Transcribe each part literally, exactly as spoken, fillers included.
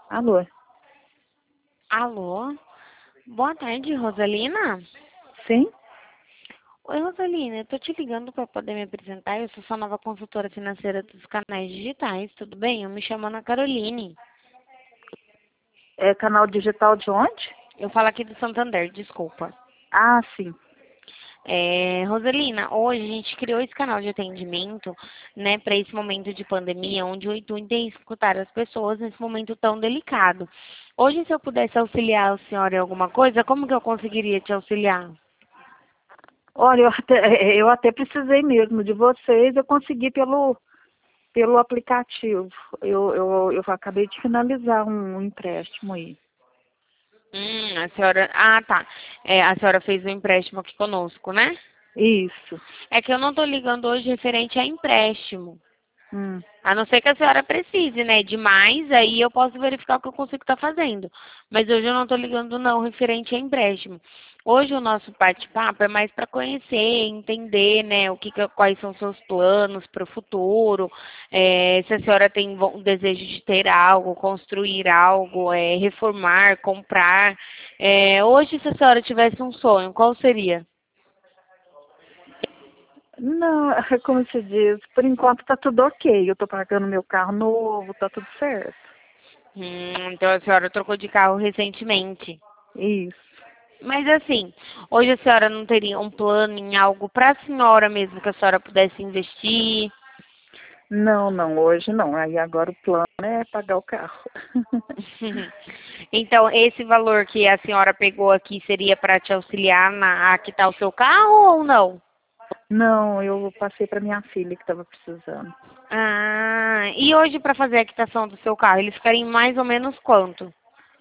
Alô? Alô? Boa tarde, Rosalina. Sim? Oi, Rosalina, eu tô te ligando para poder me apresentar. Eu sou sua nova consultora financeira dos canais digitais, tudo bem? Eu me chamo Ana Caroline. É canal digital de onde? Eu falo aqui do Santander, desculpa. Ah, sim. É, Rosalina, hoje a gente criou esse canal de atendimento, né, para esse momento de pandemia, onde o intuito é escutar as pessoas nesse momento tão delicado. Hoje, se eu pudesse auxiliar a senhora em alguma coisa, como que eu conseguiria te auxiliar? Olha, eu até, eu até precisei mesmo de vocês, eu consegui pelo, pelo aplicativo. Eu, eu, eu acabei de finalizar um, um empréstimo aí. Hum, a senhora. Ah, tá. É, a senhora fez um empréstimo aqui conosco, né? Isso. É que eu não tô ligando hoje referente a empréstimo. Hum. A não ser que a senhora precise, né? De mais, aí eu posso verificar o que eu consigo estar fazendo. Mas hoje eu não tô ligando, não, referente a empréstimo. Hoje o nosso bate-papo é mais para conhecer, entender, né, o que, que- quais são seus planos para o futuro, é, se a senhora tem vo- um desejo de ter algo, construir algo, é, reformar, comprar. É, hoje, se a senhora tivesse um sonho, qual seria? Não, como se diz, por enquanto tá tudo ok. Eu tô pagando meu carro novo, tá tudo certo. Hum, então a senhora trocou de carro recentemente. Isso. Mas assim, hoje a senhora não teria um plano em algo para a senhora mesmo que a senhora pudesse investir? Não, não, hoje não. Aí agora o plano é pagar o carro. Então, esse valor que a senhora pegou aqui seria para te auxiliar na, a quitar o seu carro ou não? Não, eu passei para minha filha que estava precisando. Ah, e hoje para fazer a quitação do seu carro, eles querem mais ou menos quanto?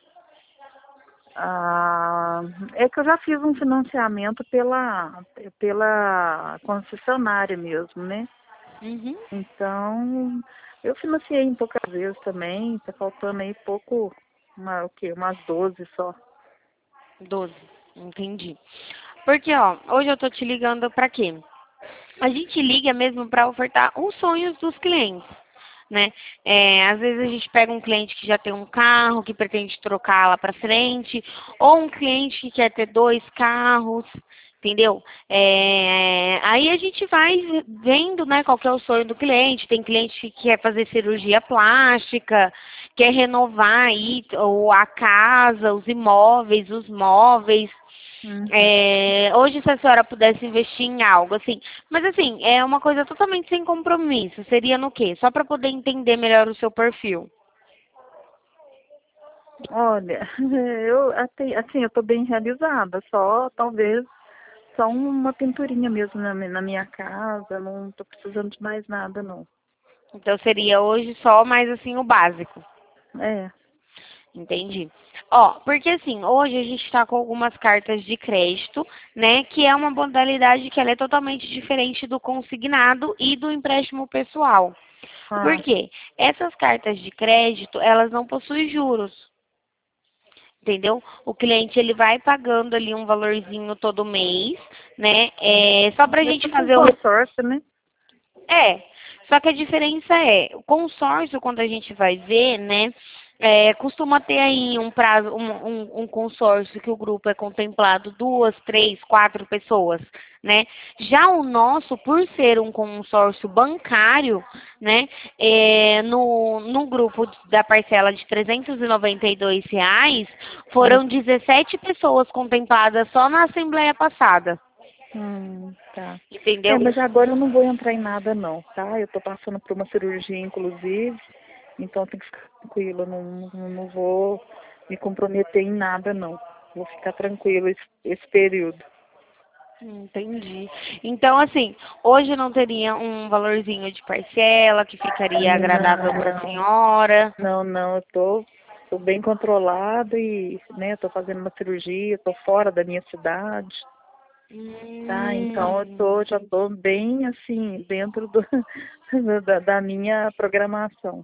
Ah, é que eu já fiz um financiamento pela, pela concessionária mesmo, né? Uhum. Então, eu financiei em poucas vezes também, tá faltando aí pouco, uma, o quê? Umas doze só. Doze, entendi. Porque, ó, hoje eu tô te ligando para quê? A gente liga mesmo para ofertar os sonhos dos clientes, né? É, às vezes a gente pega um cliente que já tem um carro, que pretende trocar lá para frente, ou um cliente que quer ter dois carros, entendeu? É, aí a gente vai vendo, né, qual que é o sonho do cliente. Tem cliente que quer fazer cirurgia plástica, quer renovar aí ou a casa, os imóveis, os móveis. Uhum. É, hoje, se a senhora pudesse investir em algo, assim, mas assim, é uma coisa totalmente sem compromisso, seria no quê? Só para poder entender melhor o seu perfil. Olha, eu até, assim, eu tô bem realizada, só talvez só uma pinturinha mesmo na, mi- na minha casa, não tô precisando de mais nada não. Então, seria hoje só mais assim o básico. É. Entendi. Ó, porque assim, hoje a gente está com algumas cartas de crédito, né? Que é uma modalidade que ela é totalmente diferente do consignado e do empréstimo pessoal. Por Ah, quê? Essas cartas de crédito, elas não possuem juros. Entendeu? O cliente ele vai pagando ali um valorzinho todo mês, né? É, só pra é gente tipo um fazer o. consórcio, né? É, só que a diferença é, o consórcio, quando a gente vai ver, né, é, costuma ter aí um prazo, um, um, um consórcio que o grupo é contemplado duas, três, quatro pessoas, né? Já o nosso, por ser um consórcio bancário, né, é, no, no grupo da parcela de trezentos e noventa e dois reais, Hum, foram dezessete pessoas contempladas só na assembleia passada, hum, tá. É, entendeu? mas agora eu não vou entrar em nada não, tá? Eu tô passando por uma cirurgia, inclusive, então tem que ficar tranquila, não, não, não vou me comprometer em nada não. Vou ficar tranquila esse, esse período. Entendi. Então, assim, hoje não teria um valorzinho de parcela que ficaria agradável Não, para a não, senhora? não, não, eu tô, tô bem controlada e, né, tô fazendo uma cirurgia, tô fora da minha cidade. Tá, então eu Hum, tô, já tô bem assim, dentro do, da, da minha programação.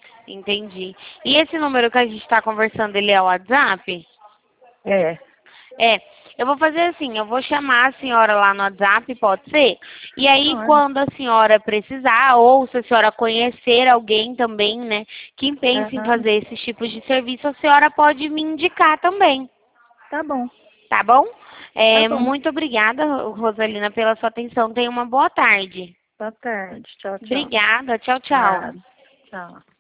entendi. E esse número que a gente está conversando, ele é o WhatsApp? É, É, eu vou fazer assim, eu vou chamar a senhora lá no WhatsApp, pode ser? E aí, Pode. quando a senhora precisar, ou se a senhora conhecer alguém também, né, que pense em Aham. fazer esses tipos de serviço, a senhora pode me indicar também, Tá bom, tá bom? tá É, bom. muito obrigada, Rosalina, pela sua atenção. Tenha uma boa tarde. Boa tarde. Tchau, tchau. Obrigada, tchau, tchau. Nada. Tchau.